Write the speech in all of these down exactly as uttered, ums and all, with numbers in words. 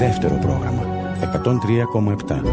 Δεύτερο πρόγραμμα εκατόν τρία κόμμα επτά.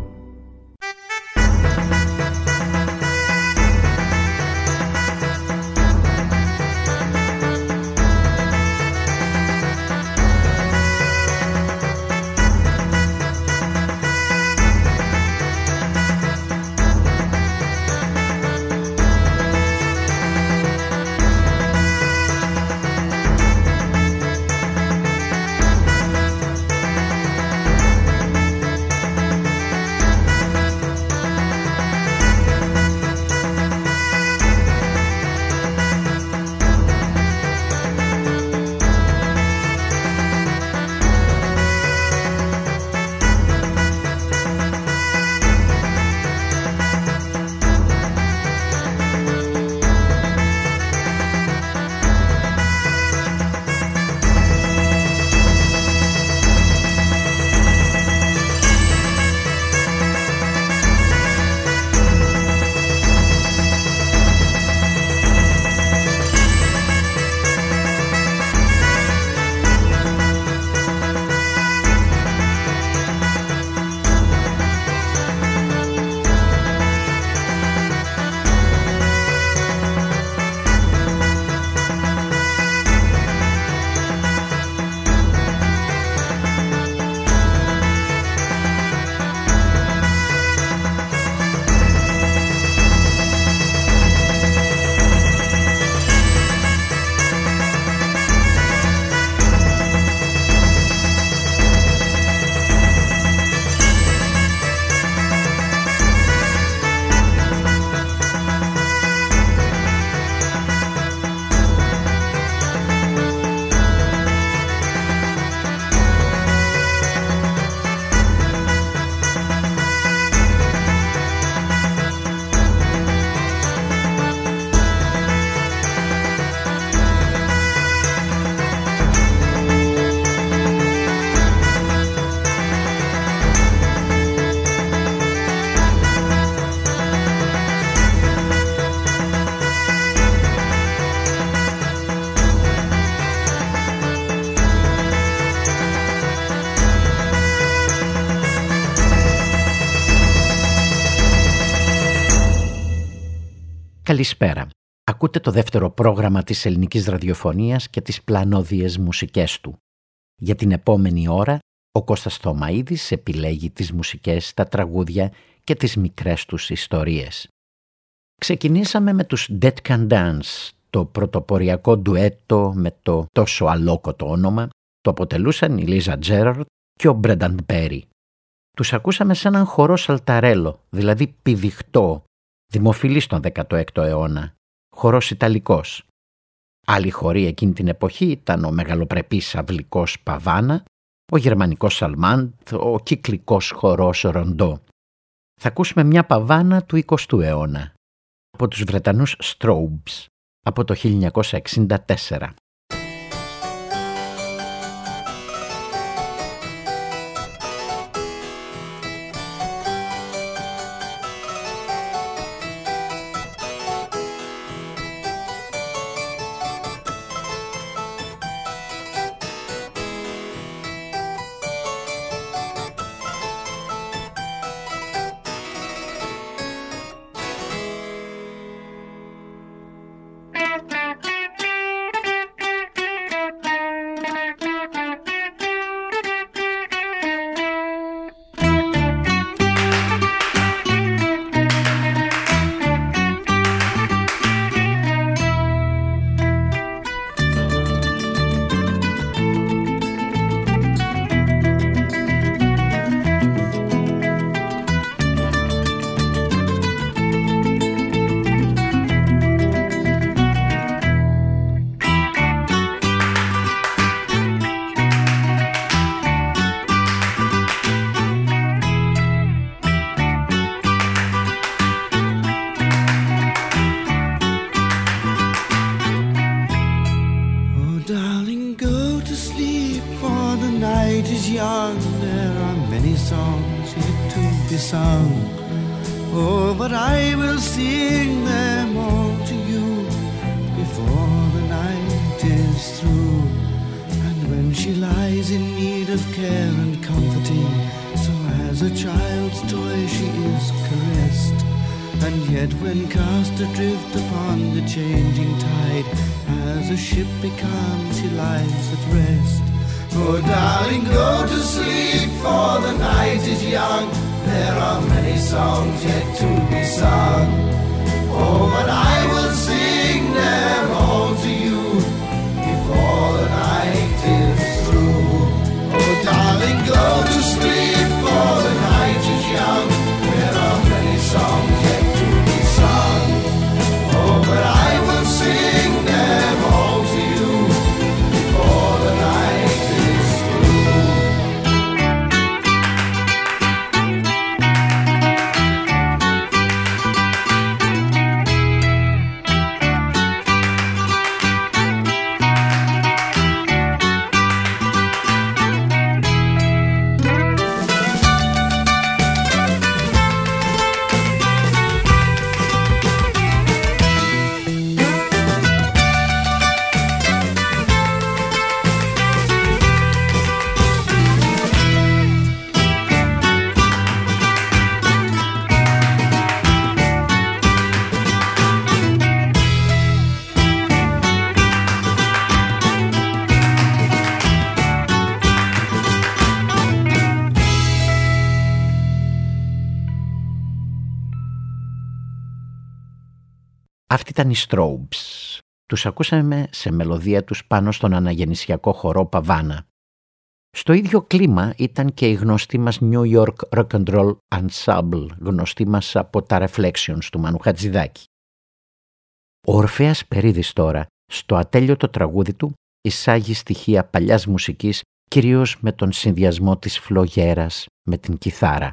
Καλησπέρα. Ακούτε το δεύτερο πρόγραμμα της ελληνικής ραδιοφωνίας και τις πλανόδιες μουσικές του. Για την επόμενη ώρα, ο Κώστας Θωμαίδης επιλέγει τις μουσικές, τα τραγούδια και τις μικρές τους ιστορίες. Ξεκινήσαμε με τους Dead Can Dance, το πρωτοποριακό ντουέτο με το τόσο αλόκοτο όνομα. Το αποτελούσαν η Λίζα Τζέραρντ και ο Μπρένταν Πέρι. Τους ακούσαμε σε έναν χορό σαλταρέλο, δηλαδή πηδιχτό, δημοφιλή στον δέκατο έκτο αιώνα, χορός ιταλικός. Άλλοι χοροί εκείνη την εποχή ήταν ο μεγαλοπρεπής αυλικός Παβάνα, ο γερμανικός Σαλμάντ, ο κυκλικός χορός Ροντό. Θα ακούσουμε μια Παβάνα του εικοστού αιώνα, από τους Βρετανούς Στρόουμπς, από το χίλια εννιακόσια εξήντα τέσσερα. She lies always in need of care and comforting, so as a child's toy she is caressed. And yet when cast adrift upon the changing tide, as a ship becalmed she lies at rest. Oh darling, go to sleep, for the night is young, there are many songs yet to be sung. Oh, but I will sing them all to you before the night is through. Oh darling, go to sleep, for the night is young, there are many songs yet to be sung. Oh, but I will sing them all to you before the night is through. Αυτή ήταν οι Strobes. Τους ακούσαμε σε μελωδία τους πάνω στον αναγεννησιακό χορό Παβάνα. Στο ίδιο κλίμα ήταν και η γνωστή μας New York Rock and Roll Ensemble, γνωστή μας από τα Reflections του Μανου Χατζηδάκη. Ο Ορφέας Περίδης τώρα, στο ατέλειωτο τραγούδι του, εισάγει στοιχεία παλιάς μουσικής, κυρίως με τον συνδυασμό της φλογέρας με την κιθάρα.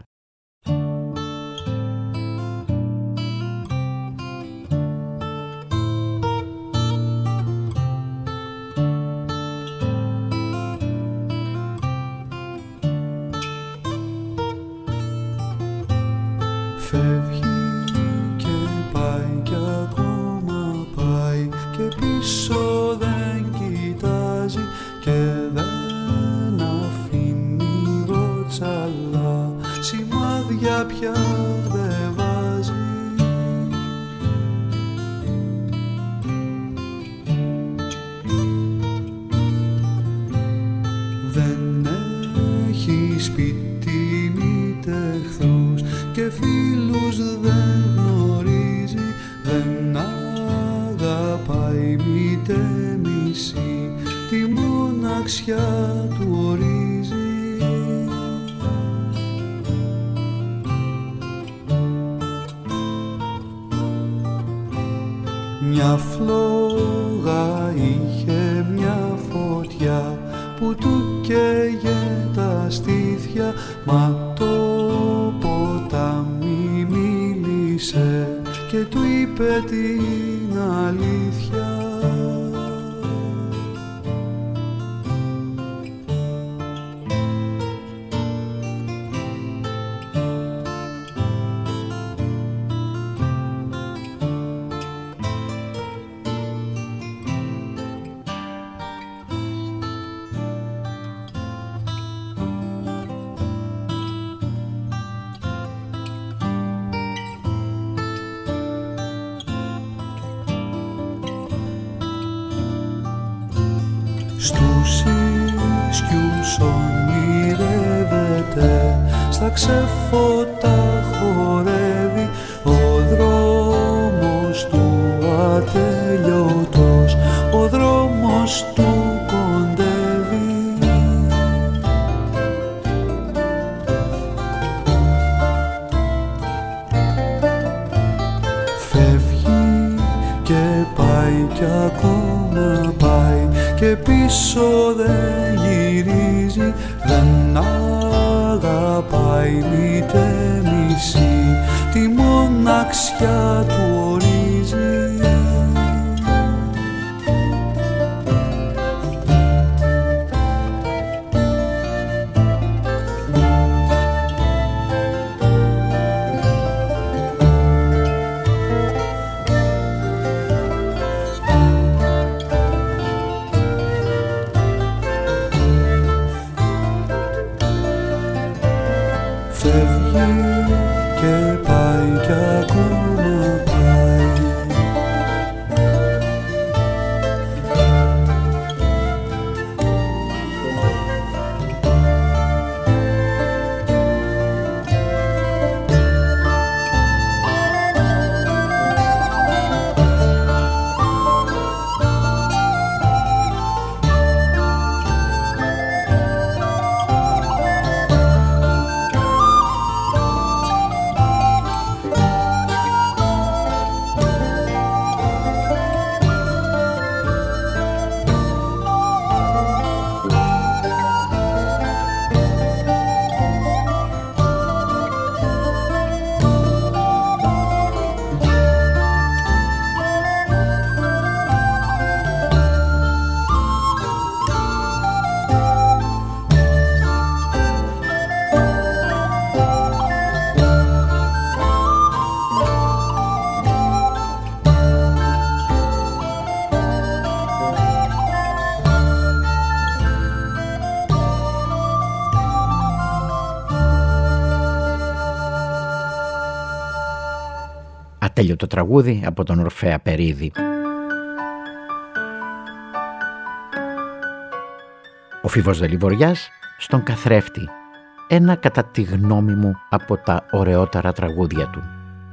Φεύγει και πάει κι ακόμα πάει και πίσω δεν κοιτάζει και δεν αφήνει βοτσαλά, σημάδια πια δεν βάζει. Δεν έχει σπίτι μήτε εχθρούς και φίλους δεν γνωρίζει, δεν αγαπάει μήτε μισή, τη μοναξιά του ορίζει. Μια φλόγα είχε μια φωτιά που του καίγε τα στήθια, μα το ποτάμι μίλησε και του είπε την αλήθεια. Στους ίσκιους ονειρεύεται, στα ξεφώτα χορεύει, ο δρόμος του ατελειωτός, ο δρόμος του κοντεύει. Φεύγει και πάει κι ακόμα πάει και πίσω δεν γυρίζει, δεν αγαπάει μήτε μισή, τη μοναξιά του ορίζει. ατέλειωτο τραγούδι από τον Ορφέα Περίδη. Ο Φίβος Δελιβοριάς στον Καθρέφτη, ένα κατά τη γνώμη μου από τα ωραιότερα τραγούδια του.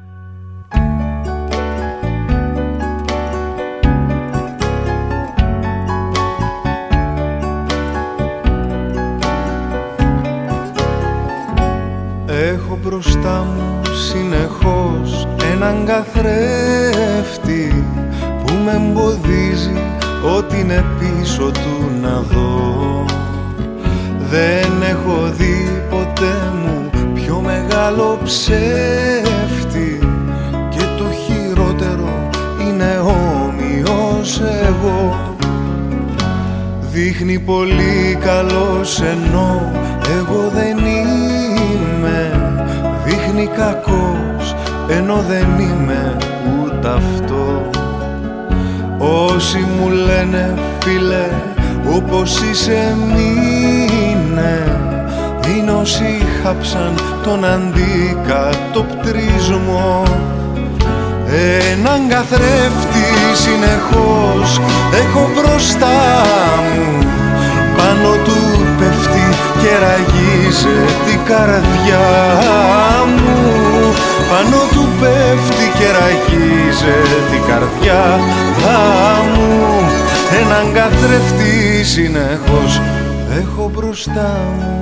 Έχω μπροστά μου συνεχώς έναν καθρέφτη που με εμποδίζει ό,τι είναι πίσω του να δω. Δεν έχω δει ποτέ μου πιο μεγάλο ψεύτη και το χειρότερο είναι όμοιος εγώ. Δείχνει πολύ καλός ενώ εγώ δεν είμαι, δείχνει κακός ενώ δεν είμαι ούτε αυτό. Όσοι μου λένε φίλε όπως είσαι μείνε, είναι όσοι χάψαν τον αντικατοπτρισμό. Έναν καθρέφτη συνεχώς έχω μπροστά μου, πάνω του πέφτει και ραγίζει την καρδιά μου. Πάνω του πέφτει και ραγίζει την καρδιά μου. Έναν καθρέφτη συνεχώς έχω μπροστά μου.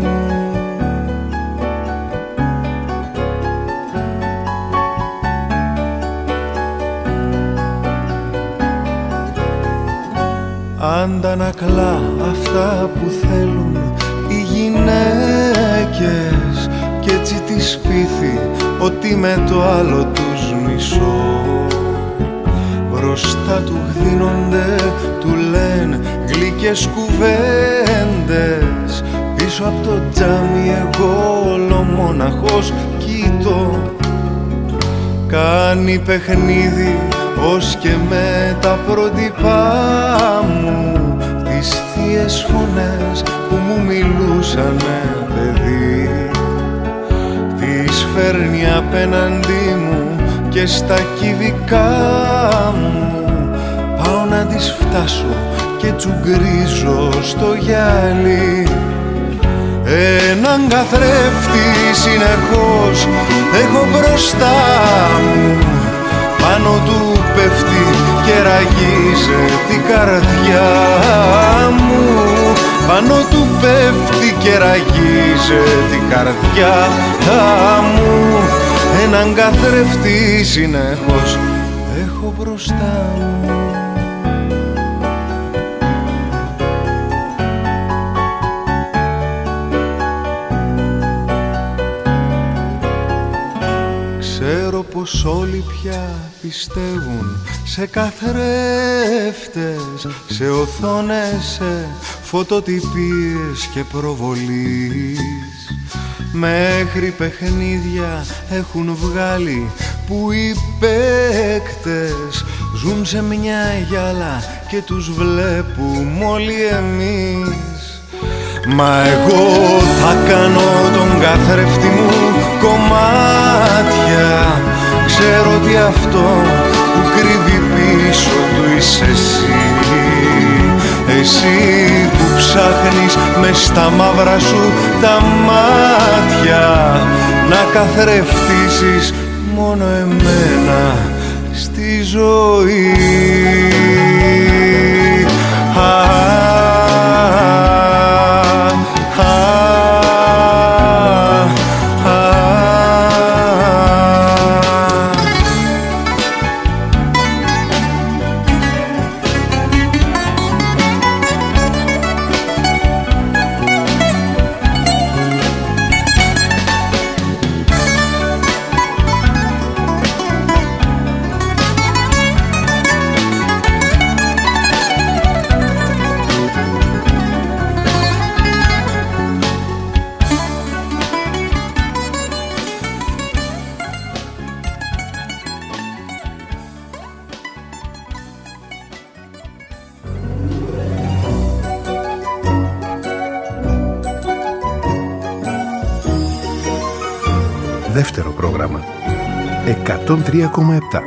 Αντανακλά αυτά που θέλουν οι γυναίκες κι έτσι τις πείθει ότι με το άλλο τους μισώ. Μπροστά του γδίνονται, του λένε γλυκές κουβέντες, πίσω από το τζάμι εγώ ολομόναχος κοιτώ. Κάνει παιχνίδι ως και με τα πρότυπά μου, τις θείες φωνές που μου μιλούσανε παιδί. Τις φέρνει απέναντί μου και στα κυβικά μου, πάω να τις φτάσω και τσουγκρίζω στο γυαλί. Έναν καθρέφτη συνεχώς έχω μπροστά μου, πάνω του πέφτει και ραγίζει την καρδιά μου. Πάνω του πέφτει και ραγίζει την καρδιά μου. Έναν καθρέφτη συνεχώς έχω μπροστά μου. Ξέρω πως όλοι πια πιστεύουν σε καθρέφτες, σε οθόνες, σε φωτοτυπίες και προβολής. Μέχρι παιχνίδια έχουν βγάλει που οι παίκτες ζουν σε μια γυάλα και τους βλέπουμε όλοι εμείς. Μα εγώ θα κάνω τον καθρέφτη μου κομμάτια. Ξέρω ότι αυτό που κρύβει πίσω του είσαι εσύ. Εσύ που ψάχνεις μες στα μαύρα σου τα μάτια να καθρεφτήσεις μόνο εμένα στη ζωή. Δεύτερο πρόγραμμα. εκατόν τρία κόμμα επτά.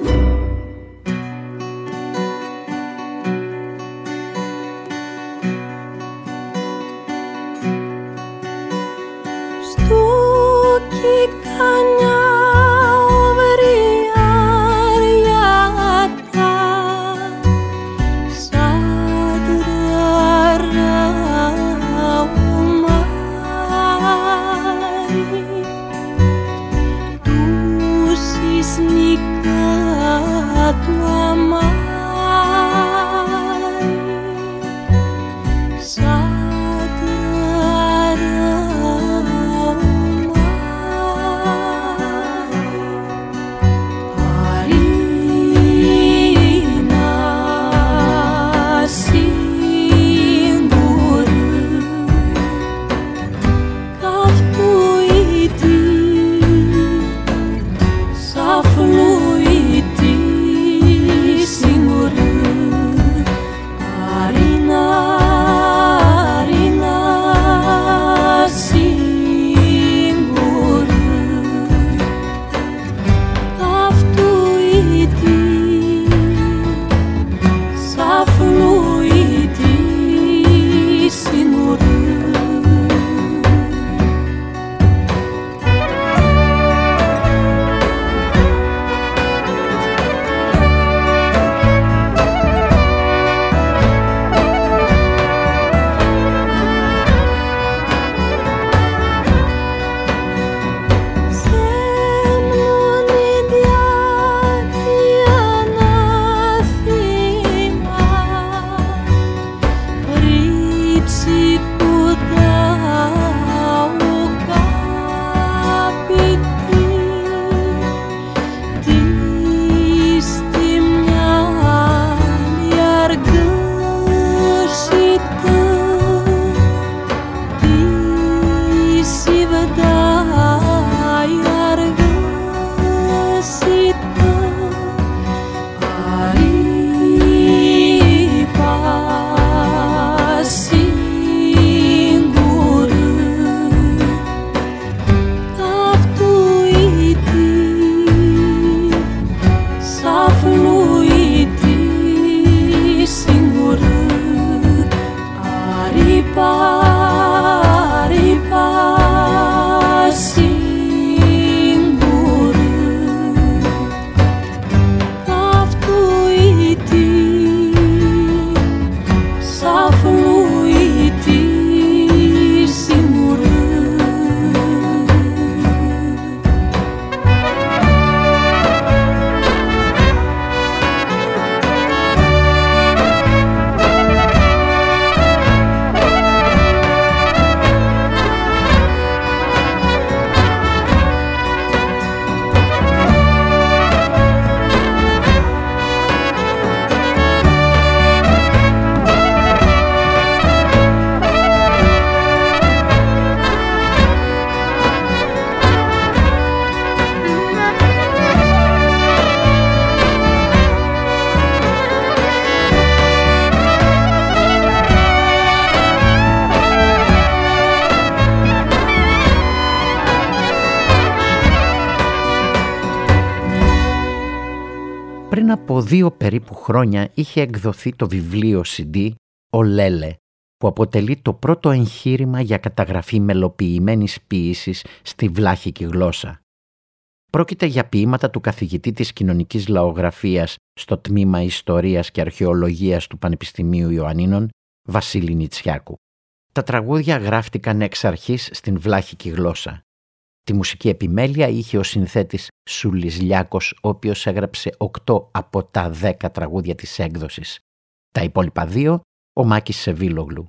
Πριν από δύο περίπου χρόνια είχε εκδοθεί το βιβλίο σι ντι «Ο Λέλε», που αποτελεί το πρώτο εγχείρημα για καταγραφή μελοποιημένης ποίησης στη βλάχικη γλώσσα. Πρόκειται για ποίηματα του καθηγητή της κοινωνικής λαογραφίας στο τμήμα Ιστορίας και Αρχαιολογίας του Πανεπιστημίου Ιωαννίνων, Βασίλη Νητσιάκου. Τα τραγούδια γράφτηκαν εξ αρχής στην βλάχικη γλώσσα. Τη μουσική επιμέλεια είχε ο συνθέτης Σούλης Λιάκος, ο οποίος έγραψε οκτώ από τα δέκα τραγούδια της έκδοσης. Τα υπόλοιπα δύο, ο Μάκης Σεβίλογλου.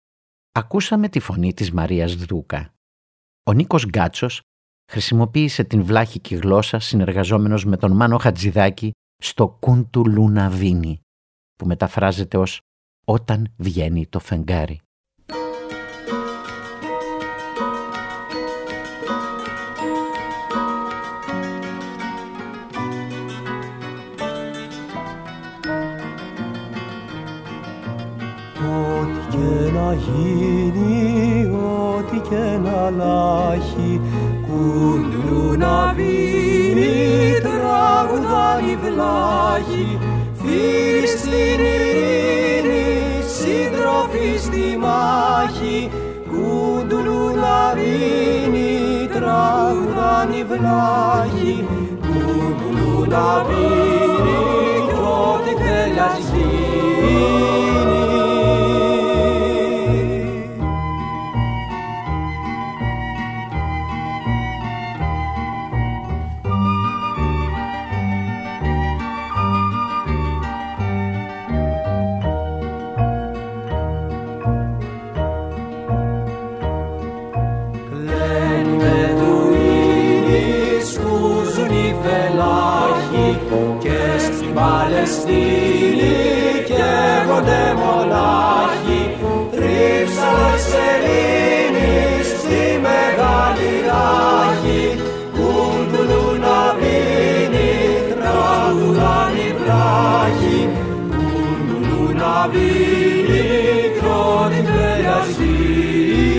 Ακούσαμε τη φωνή της Μαρίας Δούκα. Ο Νίκος Γκάτσος χρησιμοποίησε την βλάχικη γλώσσα συνεργαζόμενος με τον Μάνο Χατζηδάκη στο «Κούντου Λούνα Βίνι», που μεταφράζεται ως «Όταν βγαίνει το φεγγάρι». Ό,τι και να γίνει, ό,τι και να λάχει, Κούντουλου να βίνει τραγουδάνει βλάχη, φίλοι στην ειρήνη, σύντροφοι στη μάχη. Κούντουλου να βίνει τραγουδάνει βλάχη, κούντουλου να βίνει κι ό,τι θέλει ας γίνει. Και στην Παλαιστίνη καίγονται μονάχοι, θρύψανε σελήνη στη μεγάλη ράχη. Κούντουλου να βίνει τραγουδάνει βλάχη, κούντουλου να βίνει κι ό,τι θέλει ας γίνει.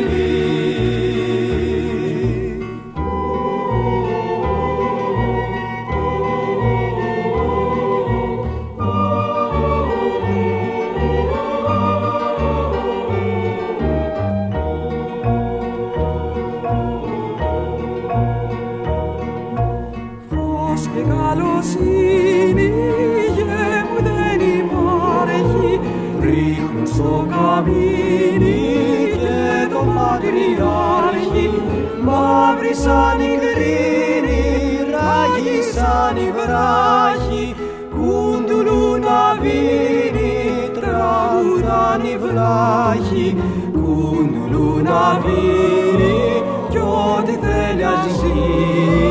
Στο καμίνι και το πατριάρχη, μαύρη σαν η γκρίνη, ράγη σαν η βράχη. Κούντουλου να βίνει τραγουδάνει βλάχη, κούντουλου να βίνει κι ό,τι θέλει ας γίνει.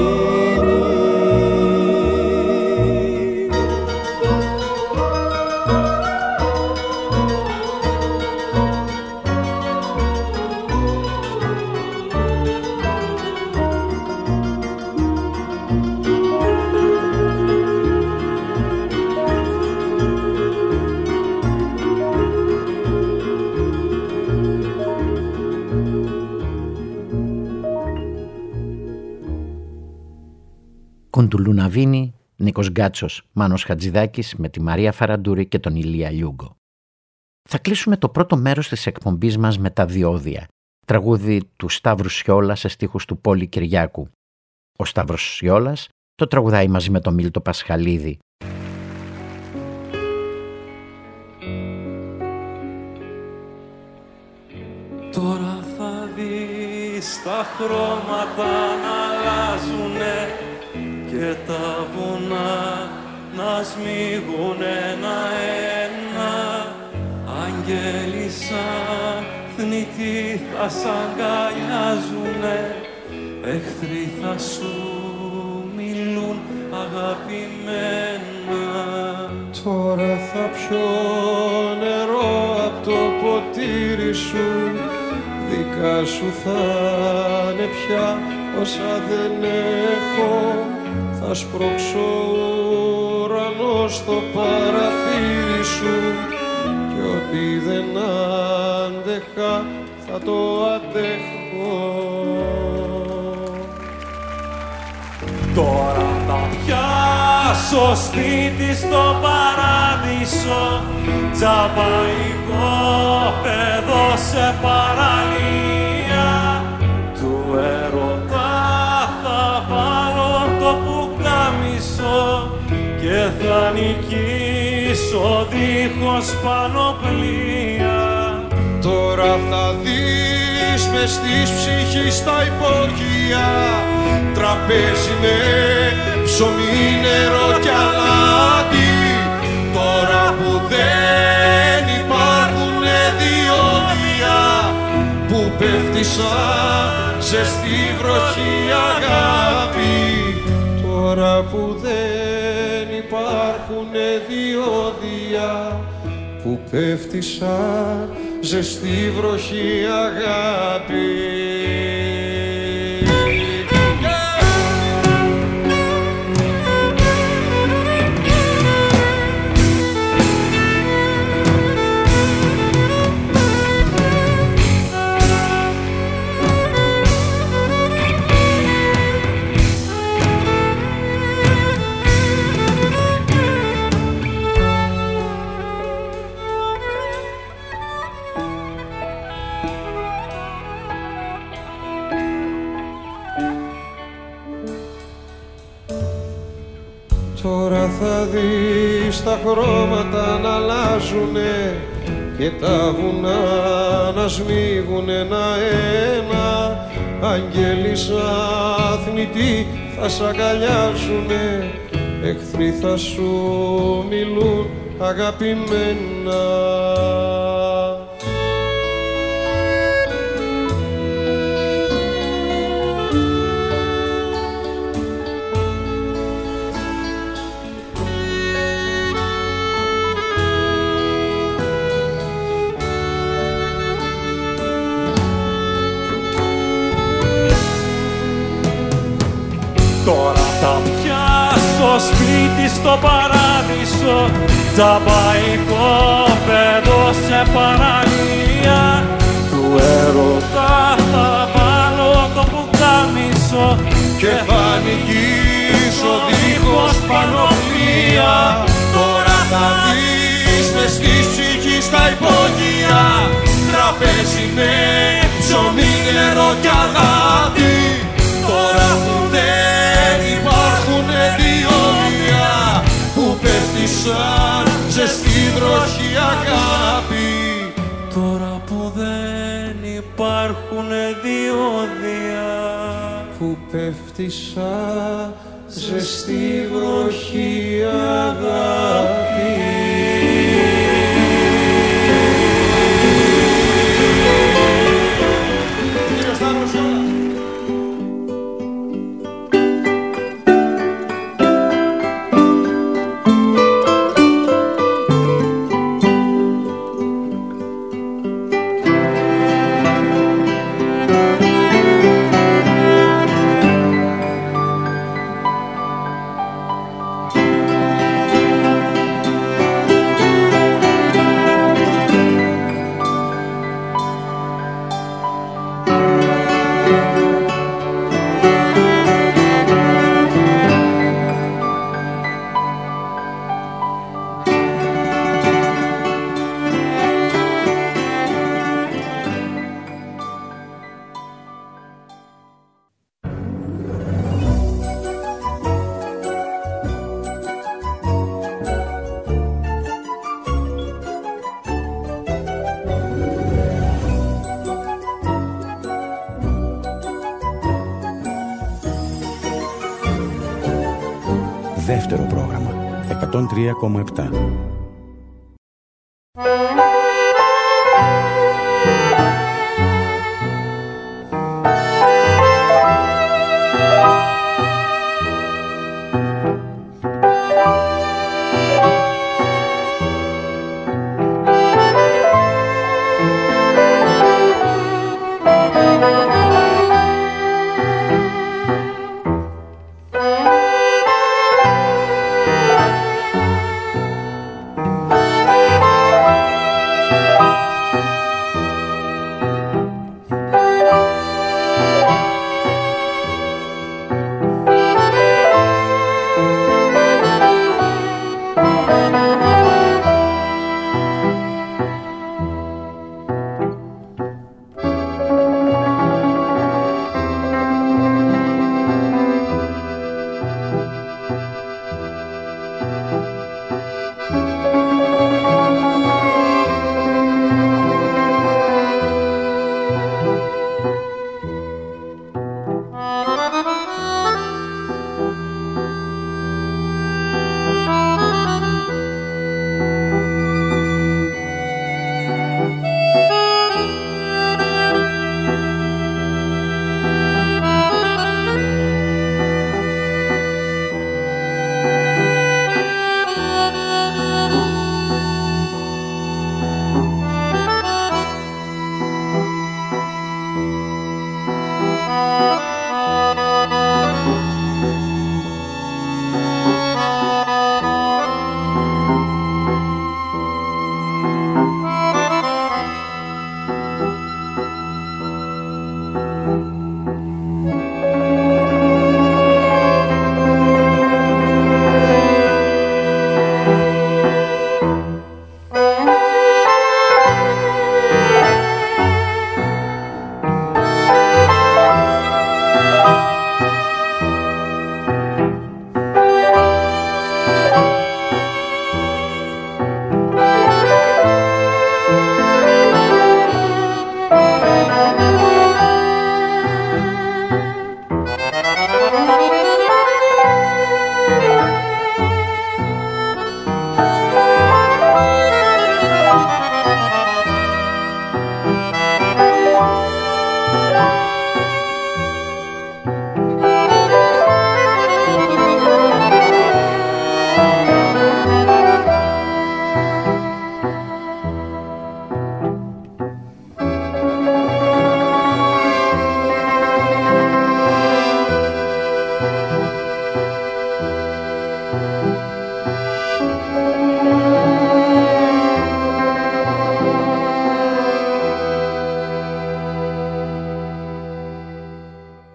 Κούντουλου να βίνει, Νίκος Γκάτσος, Μάνος Χατζηδάκης με τη Μαρία Φαραντούρη και τον Ηλία Λιούγκο. Θα κλείσουμε το πρώτο μέρος της εκπομπής μας με τα διόδια, τραγούδι του Σταύρου Σιόλα σε στίχους του Πόλη Κυριάκου. Ο Σταύρος Σιόλας το τραγουδάει μαζί με τον Μίλτο Πασχαλίδη. Τώρα θα δεις τα χρώματα να αλλάζουνε και τα βουνά να σμίγουν ένα-ένα. Αγγέλοι σαν θνητοί θα σ' αγκαλιάζουνε, εχθροί θα σου μιλούν αγαπημένα. Τώρα θα πιω νερό απ' το ποτήρι σου, δικά σου θα είναι πια όσα δεν έχω. Θα σπρώξω ουρανό στο παραθύρι σου κι ό,τι δεν άντεχα θα το αντέχω. Τώρα θα πιάσω σπίτι στο παράδεισο, τζαμπαϊκό παιδό σε παραλία. Του έρωτα θα βάλω το πουκάμισο και θα νικήσω δίχως πανοπλία. Τώρα θα δεις μες της ψυχής τα υπόγεια, τραπέζι με ψωμί, νερό κι αλάτι. Τώρα που δεν υπάρχουνε διόδια, που πέφτει σαν ζεστή βροχή αγάπη. Τώρα που δεν υπάρχουνε διόδια, που πέφτει σαν ζεστή βροχή αγάπη. Τώρα θα δεις τα χρώματα να αλλάζουνε και τα βουνά να σμίγουν ένα-ένα. Αγγέλοι σαν θνητοί θα σ' αγκαλιάζουνε, εχθροί θα σου μιλούν αγαπημένα. Τώρα θα πιάσω σπίτι στο παράδεισο, τζαμπαϊκό παιδό σε παραλία. Του έρωτα θα βάλω το πουκάμισο και θα νικήσω δίχως πανοπλία. Τώρα θα δεις μες στη ψυχή στα υπόγεια τραπέζι με ψωμί, νερό κι αλάτι. Τώρα που δεν υπάρχουνε διόδια που πέφτει σαν ζεστή βροχή αγάπη. Τώρα που δεν υπάρχουνε διόδια που πέφτει σαν ζεστή βροχή αγάπη. Δεύτερο πρόγραμμα εκατόν τρία κόμμα επτά.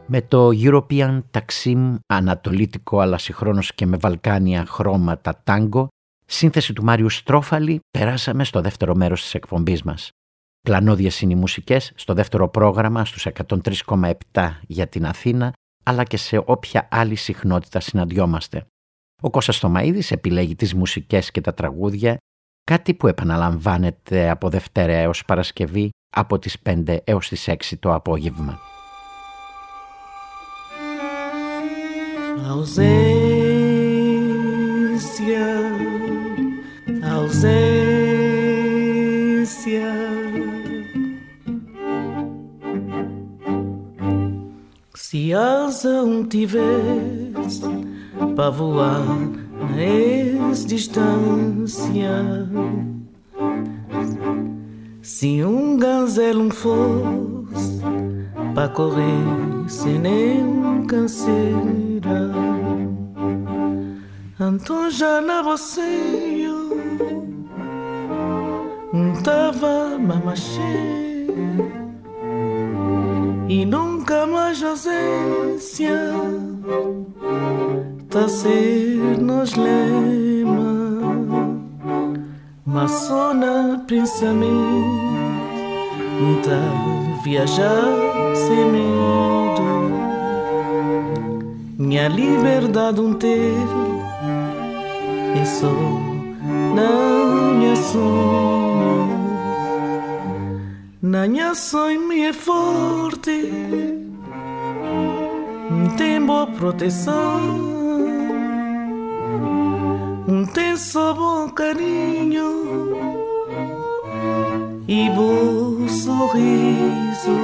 Με το European Taksim, ανατολίτικο αλλά συγχρόνως και με βαλκάνια χρώματα τάγκο, σύνθεση του Μάριου Στρόφαλη, περάσαμε στο δεύτερο μέρος της εκπομπής μας. Πλανόδιες είναι οι μουσικές στο δεύτερο πρόγραμμα στους εκατόν τρία κόμμα επτά για την Αθήνα, αλλά και σε όποια άλλη συχνότητα συναντιόμαστε. Ο Κώστας Θωμαΐδης επιλέγει τις μουσικές και τα τραγούδια, κάτι που επαναλαμβάνεται από Δευτέρα έως Παρασκευή από τις πέντε έως τις έξι το απόγευμα. Ausência, ausência. Se asa um tivesse para voar a essa distância, se um gazelo fosse para correr sem nenhum canseira, então já na boceio tava mamachê e nunca mais ausência tá ser nos lema, mas só na pensamento tá viajar sem medo. Minha liberdade um ter é só na minha sonho. Na minha sonho me é forte, tem boa proteção, tem só bom carinho e bom sorriso.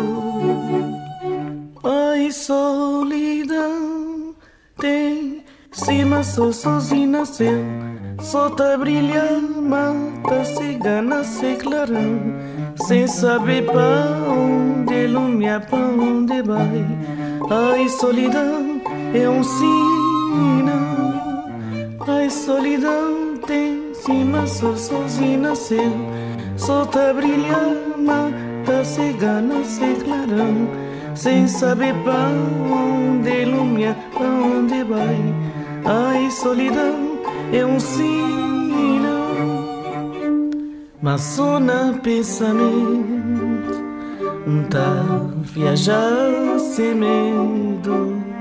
Ai, solidão tem cima, só sozinho nasceu, só tá brilhando, mata cigana, se clarão, sem saber pra onde ilumina, pra onde vai. Ai, solidão é um sinal. Ai, solidão tem cima, só sozinho nasceu, só tá brilhando, mata cigana, se clarão, sem saber pra onde ilumina, pra onde vai. Ai, solidão é um sinal, mas só no pensamento tá viajar sem medo.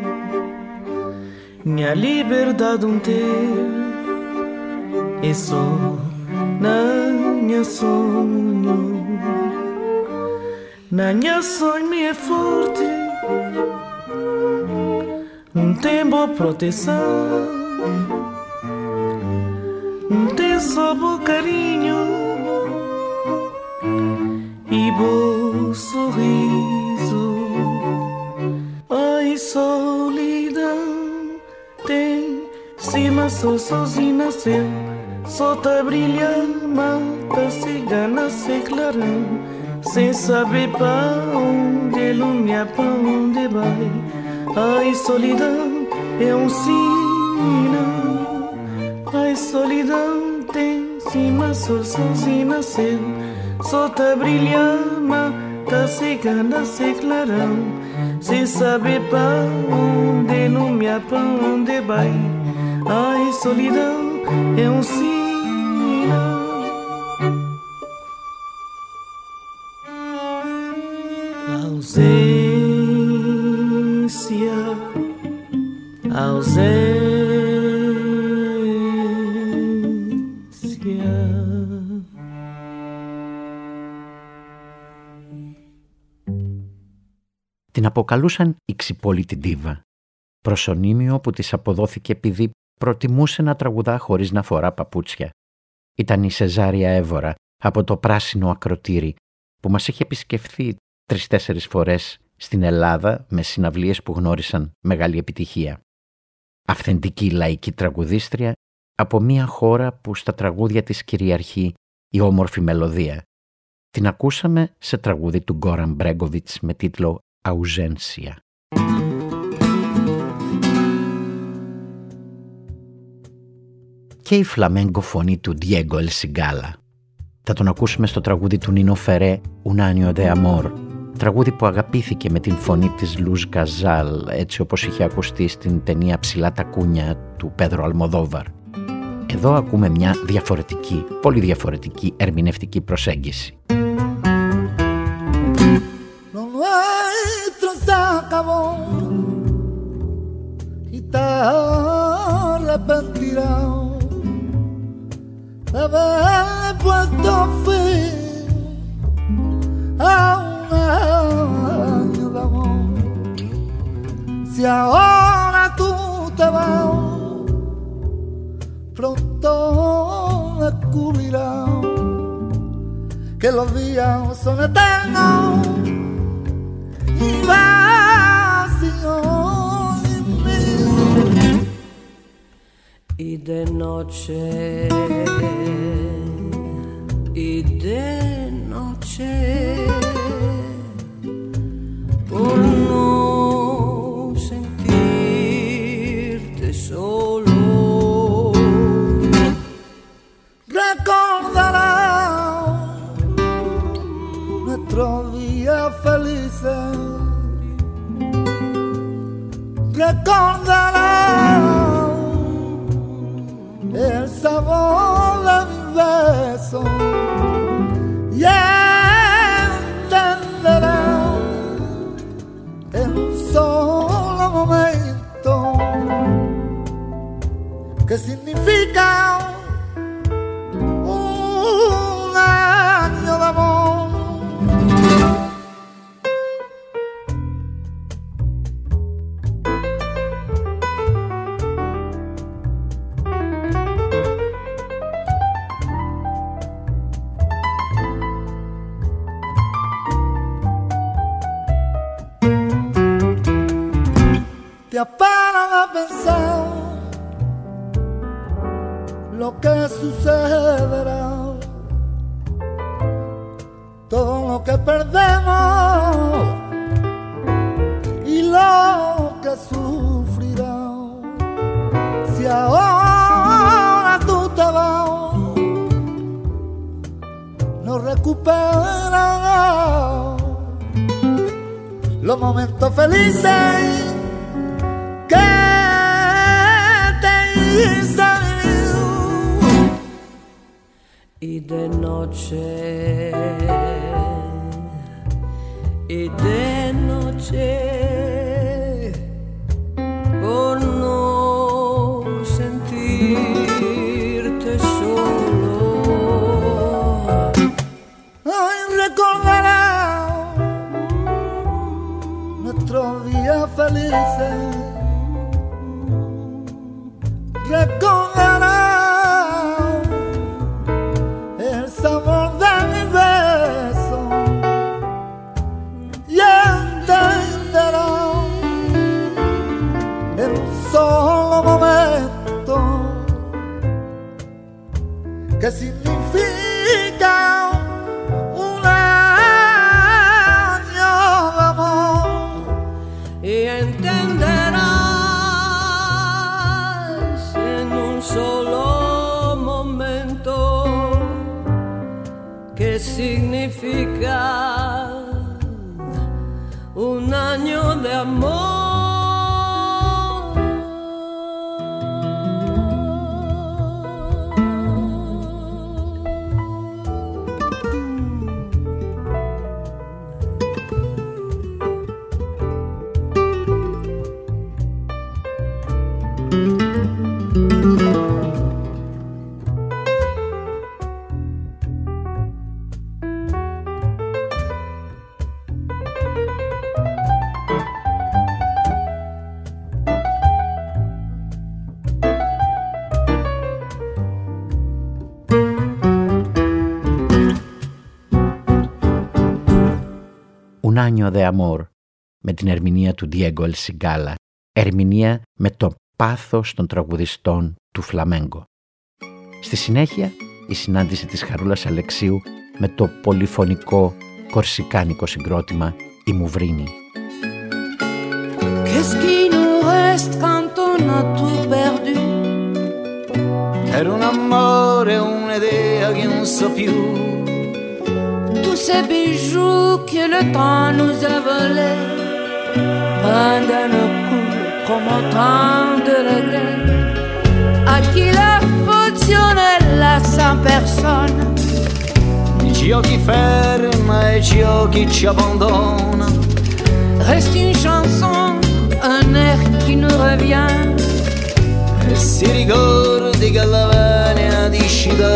Minha liberdade um ter é só na minha sonho. Na minha sonho me é forte, tem boa proteção, tem só bom carinho e bom sorriso. Ai, solidão tem cima, só sozinho nasceu, só tá brilhando, mata cigana, se clarão, sem saber pra onde ilumina, pra onde vai. Ai, solidão é um sinal. Ai, solidão tem cima, só sozinho nasceu, só tá brilhando, mata cigana, se clarão, sem saber pra onde ilumina, pra onde vai. Ai, solidão é um sinal. Ausência, ausência. Την αποκαλούσαν η ξυπόλυτη ντίβα, προσωνύμιο που της αποδόθηκε επειδή προτιμούσε να τραγουδά χωρίς να φορά παπούτσια. Ήταν η Σεζάρια Εύωρα από το Πράσινο Ακροτήρι, που μας είχε επισκεφθεί τρεις-τέσσερις φορές στην Ελλάδα με συναυλίες που γνώρισαν μεγάλη επιτυχία. Αυθεντική λαϊκή τραγουδίστρια από μια χώρα που στα τραγούδια της κυριαρχεί η όμορφη μελωδία. Την ακούσαμε σε τραγούδι του Γκόραν Μπρέγκοβιτς με τίτλο «Ausência». Και η φλαμέγκο φωνή του Diego El Cigala. Θα τον ακούσουμε στο τραγούδι του Νίνο Φερέ «Un año de amor», τραγούδι που αγαπήθηκε με την φωνή της Λουζ Γκαζάλ, έτσι όπως είχε ακουστεί στην ταινία «Ψηλά τα κούνια» του Πέδρο Αλμοδόβαρ. Εδώ ακούμε μια διαφορετική, πολύ διαφορετική ερμηνευτική προσέγγιση. Si ahora tú te vas, pronto descubrirás que los días son eternos y vacíos y míos. Y de noche, y de noche, por no sentirte solo, recordarás nuestros días felices, recordarás el sabor de mis besos y entenderás en un solo momento que significa un año de amor. Te paran a pensar lo que sucederá, todo lo que perdemos y lo que sufrirá. Si ahora tú te vas, no recuperarás los momentos felices que te hice vivir. y de noche, y de noche, por no sentirte solo. Ay, recordará nuestros días felices, recordará el sabor de mi beso y entenderá en un solo momento que significa un año de amor Y entenderás en un solo momento que significa un año de amor. Un año de amor, με την ερμηνεία του Diego El Cigala, ερμηνεία με το πάθος των τραγουδιστών του φλαμέγκο. Στη συνέχεια, η συνάντηση της Χαρούλας Αλεξίου με το πολυφωνικό κορσικάνικο συγκρότημα «Η Μουβρίνη». Qu'est-ce qui nous reste quand on a tout perdu? Per un amore, un'idea che non so più. Tu tous ces bijoux que le temps nous a volés pendant nos coups comme autant de regrets. A chi la funzione la sa persona, Dio chi ferma e Dio chi ci abbandona. Reste une chanson, un air qui nous revient. E si ricordi che la venia di Scida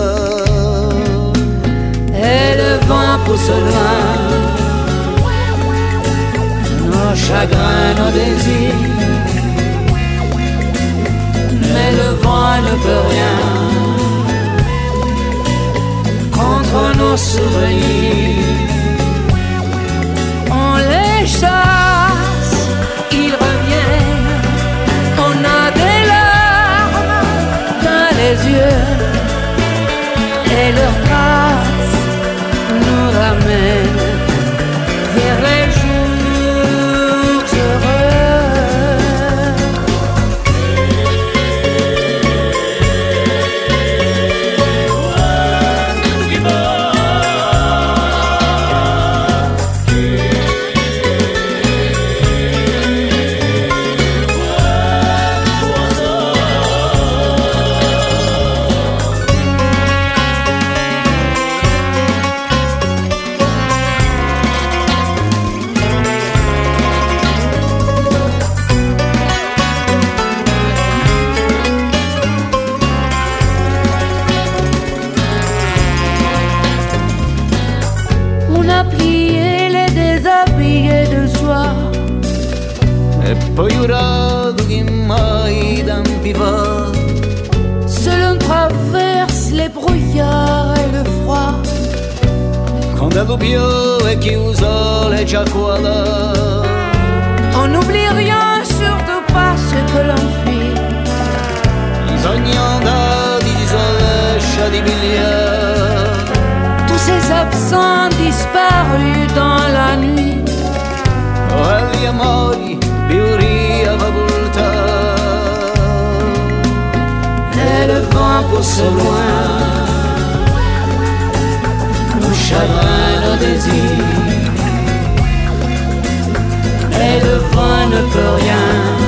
et le vent pousse loin nos chagrins, nos désirs. Mais le vent ne peut rien contre nos souvenirs. On les chasse, ils reviennent. On a des larmes dans les yeux et leurs traces nous ramènent vers les jours heureux. Poi jurato che mai tempi fa seul on traverse les brouillards et le froid. Quando piove e chiuso le giacquola. On n'oublie rien, surtout pas ce que l'on fuit. I sogni andati di sole di biliardi. Tous ces absents disparus dans la nuit. Oh, gli amori Biuria facoltà. Et le vent pousse loin nos chagrins, nos désirs. Et le vent ne peut rien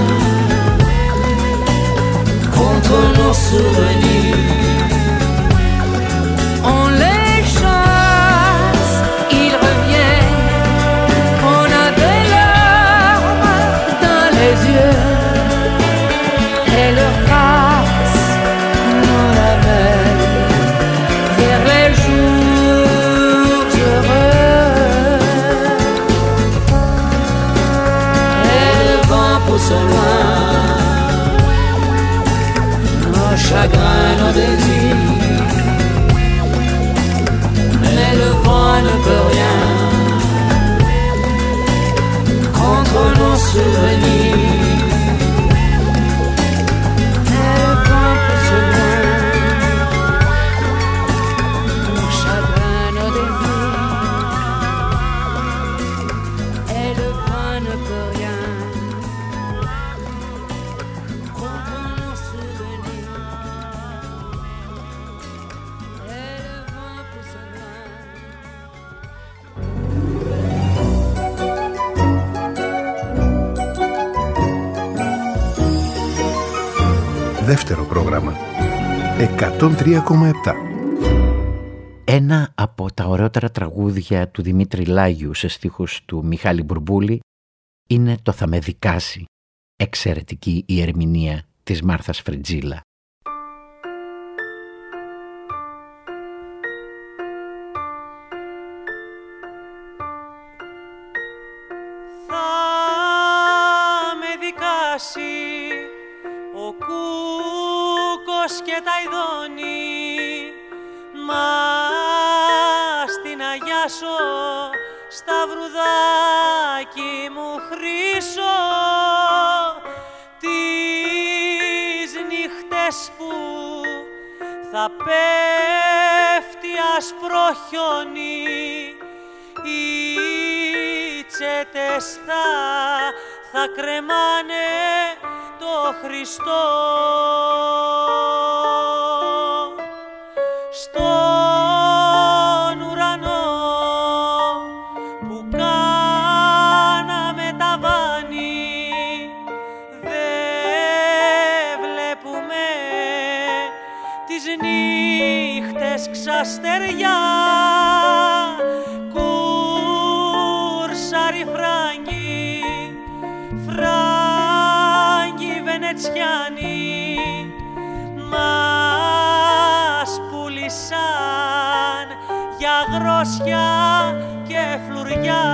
contre nos souvenirs. On les chasse, ils reviennent. On a des larmes dans les yeux et leurs traces nous ramènent vers les jours heureux. Et le vent pousse loin nos chagrins, nos désirs. Mais le vent ne peut rien contre nos souvenirs. Et le vent pousse loin nos chagrins, nos désirs. Et le vent ne peut rien contre nos souvenirs. Et le vent pousse loin. Δεύτερο πρόγραμμα εκατόν τρία κόμμα επτά. Ένα από τα ωραιότερα τραγούδια του Δημήτρη Λάγιου σε στίχους του Μιχάλη Μπουρμπούλη είναι το «Θα με δικάσει», εξαιρετική η ερμηνεία της Μάρθας Φρετζίλα. Θα με δικάσει ο κούκος και τα ειδώνει, μα στην αγιάσω στα βρουδάκι μου χρυσό, τις νύχτες που θα πέφτει άσπρο χιόνι, οι τσέτες θα, θα κρεμάνε το Χριστό. Στον ουρανό αστέρια, κούρσαρι φράγκοι, φράγκοι βενετσιάνοι, μας πουλήσαν για γρόσια και φλουριά.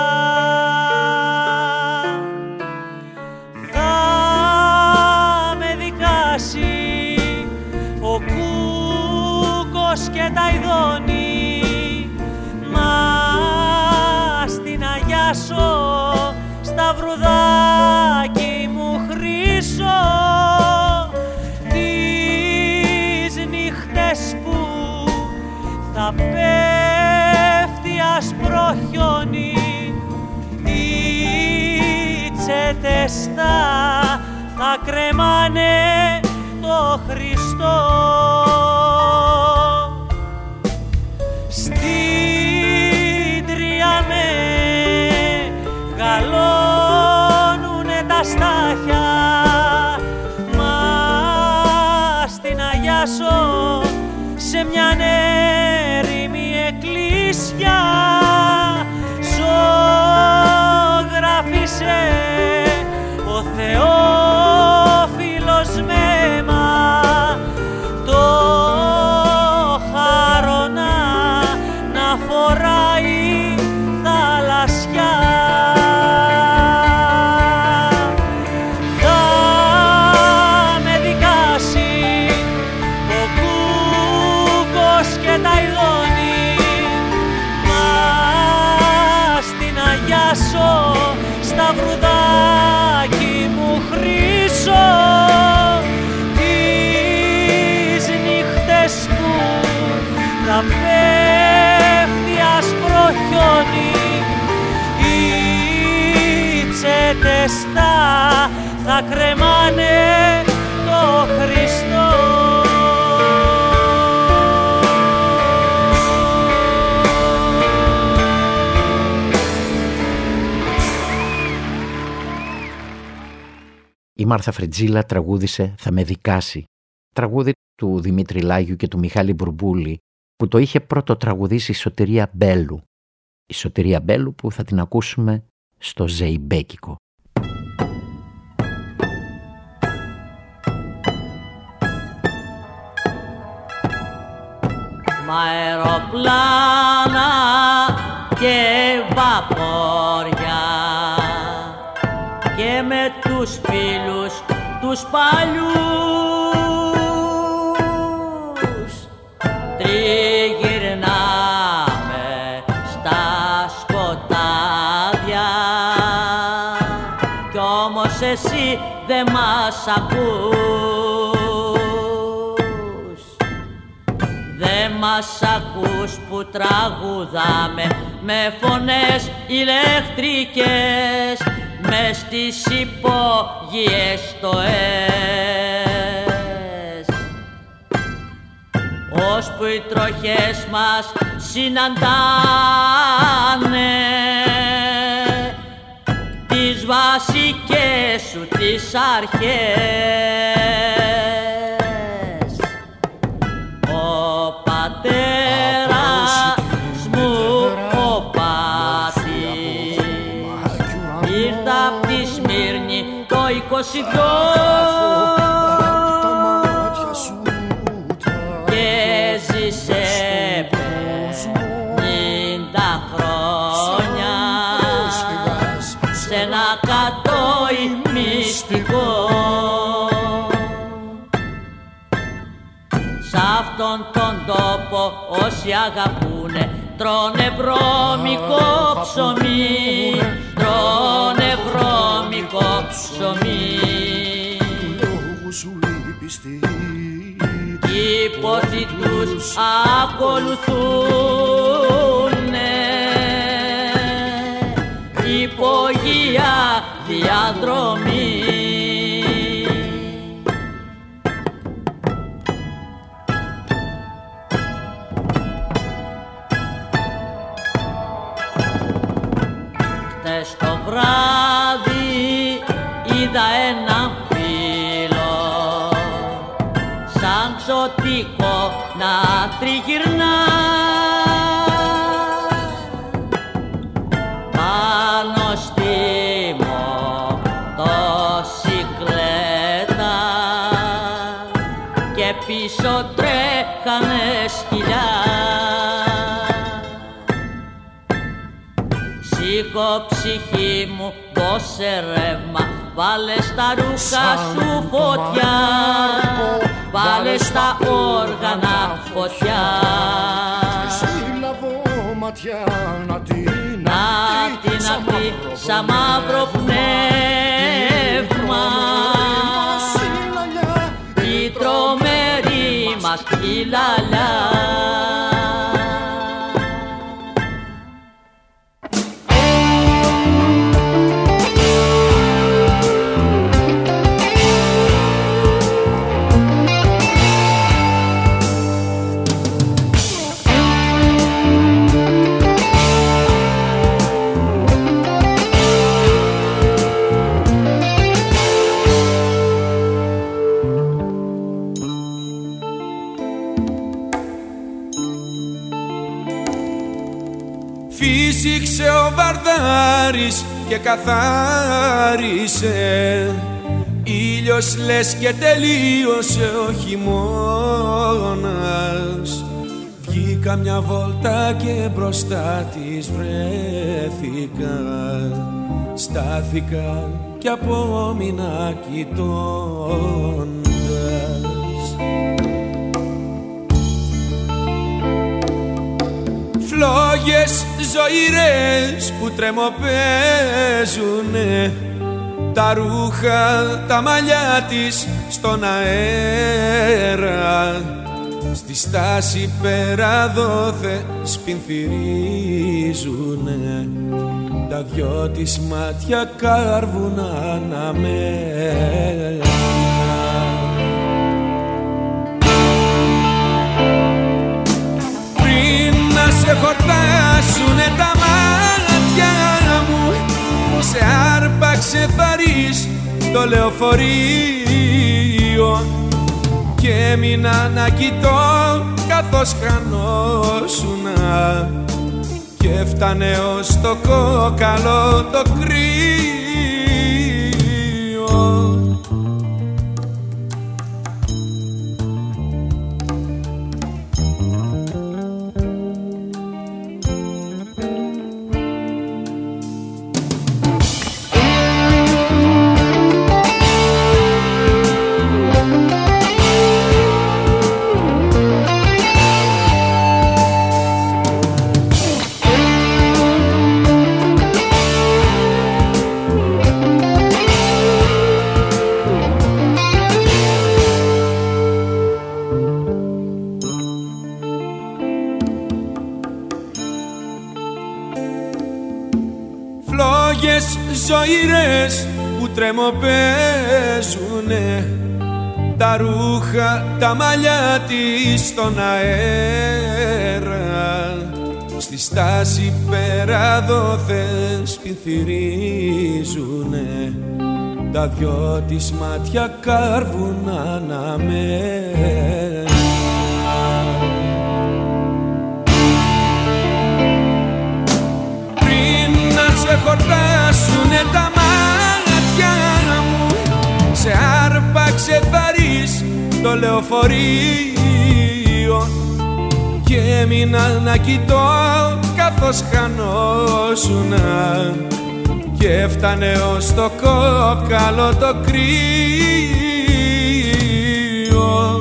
Θα με δικάσει ο Κούκος και τα ειδώνει, μας την αγιάσω σταυρουδάκι μου χρυσό, τις νύχτες που θα πέφτει άσπρο χιόνι, οι τσέτες θα, θα κρέμανε το Χριστό. Στην Τρία μεγαλώνουνε τα στάχια, μας την αγιάσω σε μια έρημη εκκλησιά. Ζωγράφισε ο Θεόφιλος μέμα το χαρόνα να φοράει θαλασσιά. Θα με δικάσει ο Κούκος και τα ειδώνει, μας την αγιάσω σταυρουδάκι μου χρυσό, τις νύχτες που θα πέφτει άσπρο χιόνι, οι τσέτες θα, θα κρεμάνε το Χριστό. Η Μάρθα Φρετζίλα τραγούδισε «Θα με δικάσει», τραγούδι του Δημήτρη Λάγιου και του Μιχάλη Μπουρμπούλη, που το είχε πρώτο τραγουδήσει η Σωτηρία Μπέλου. Η Σωτηρία Μπέλου που θα την ακούσουμε στο Ζεϊμπέκικο. Μ' αεροπλάνα και βαπόρια και με τους φίλους τους παλιούς τριγυρνάμε στα σκοτάδια, κι όμως εσύ δε μας ακούς, δε μας ακούς που τραγουδάμε με φωνές ηλεκτρικές μες στις υπόγειες στοές, ώσπου οι τροχές μας συναντάνε τις βασικές σου τις αρχές. Ο πατέρας μου ο Πάτης ήρθε απ' τη Σμύρνη το είκοσι δυο και ζήσε πενήντα χρόνια σε ένα κατόι μυστικό. Σ' αυτόν τον τόπο όσοι αγαπούνε τρώνε βρώμικο ψωμί, τρώνε βρώμικο ψωμί. Οι πόθοι τους ακολουθούνε υπογεία διαδρομή. Χτες το βράδυ είδα έναν φίλο σαν ξωτικό να τριγυρνά πάνω στη μοτοσικλέτα και πίσω τρέχανε σκυλιά. Σήκω ψυχή μου, δώσε ρεύμα, βάλε στα ρούχα σου φωτιά, βάλε στα όργανα φωτιά. Σύλλαβω ματιά να την να την αχτεί σαν μαύρο πνεύμα, η τρομερή μας η λαλιά. Φύσηξε ο Βαρδάρης και καθάρισε, ήλιος λες και τελείωσε ο χειμώνας. Βγήκα μια βόλτα και μπροστά της βρέθηκα, στάθηκα και απόμεινα κοιτώντας. Φλόγες ζωηρές που τρεμοπαίζουνε, τα ρούχα, τα μαλλιά της στον αέρα, στη στάση πέρα δόθε σπινθυρίζουνε, τα δυο της μάτια κάρβουν αναμένα. Σε χορτάσουνε τα μάτια μου, σε άρπαξε θαρής το λεωφορείο και έμεινα να κοιτώ καθώς χανόσουνα και έφτανε ως το κόκαλο το κρύο. Ζωηρές που τρεμοπαίζουνε, τα ρούχα, τα μαλλιά της στον αέρα, στη στάση πέρα δόθεν σπινθυρίζουνε, τα δυο της μάτια κάρβουν αναμένα. Σε χορτάσουνε τα μάτια μου, σε άρπαξε θαρής το λεωφορείο και έμεινα να κοιτώ καθώς χανόσουνα και έφτανε ως το κόκαλο το κρύο.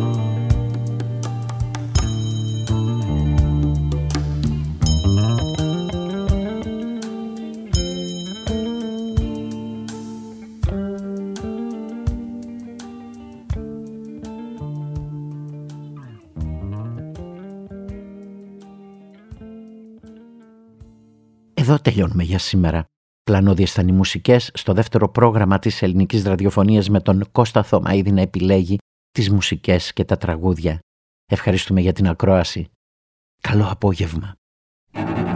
Εδώ τελειώνουμε για σήμερα. Πλανώδιες ήταν οι μουσικές στο δεύτερο πρόγραμμα της ελληνικής ραδιοφωνίας με τον Κώστα Θωμαίδη να επιλέγει τις μουσικές και τα τραγούδια. Ευχαριστούμε για την ακρόαση. Καλό απόγευμα.